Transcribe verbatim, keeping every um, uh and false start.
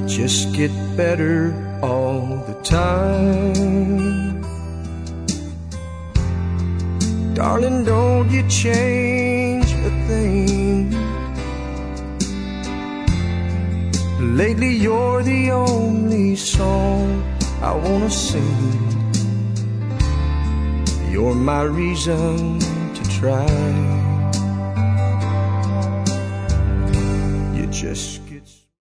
just get better all the time. Darling, don't you change a thing. Lately you're the only song I wanna sing. You're my reason to try. You just